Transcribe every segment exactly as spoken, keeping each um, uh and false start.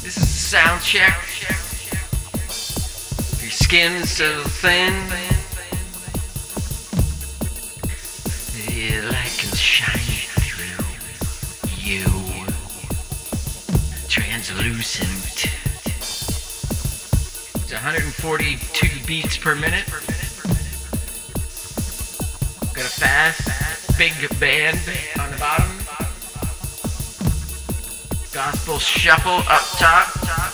This is a sound check. Your skin's so thin. The light can shine through you. Translucent. It's one hundred forty-two beats per minute. Got a fast, big band on the bottom. Gospel shuffle up top.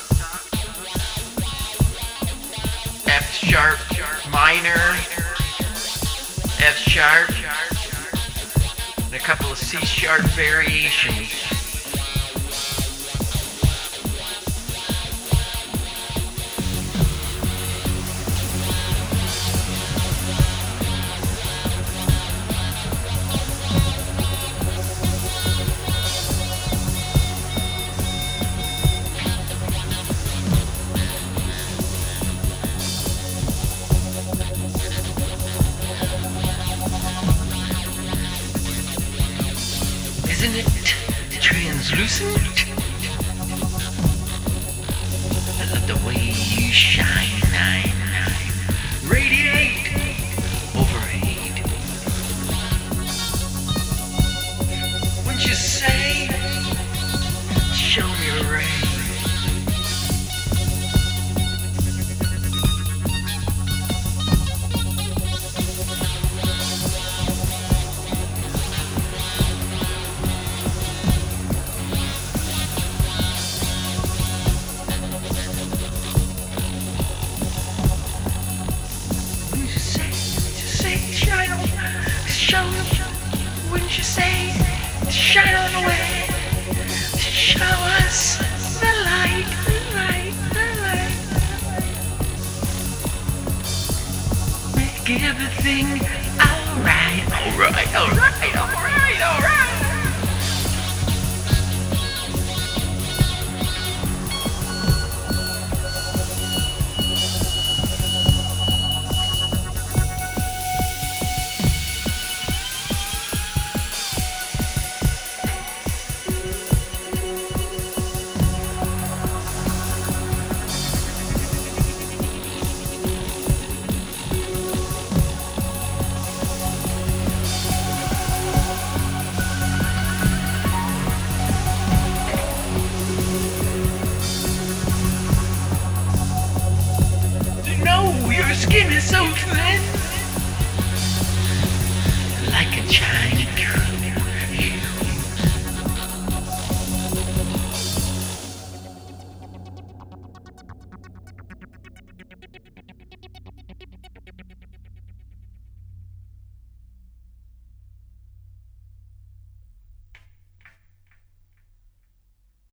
F sharp minor. F sharp. And a couple of C sharp variations. Isn't it translucent? I love the way you shine, nine, nine. Radiate, overrate. Wouldn't you say, show me a ray? Show, wouldn't you say, shine on the way, show us the light, the light, the light. Make everything alright, alright, alright, alright, alright. Your skin is so thin, like a Chinese girl.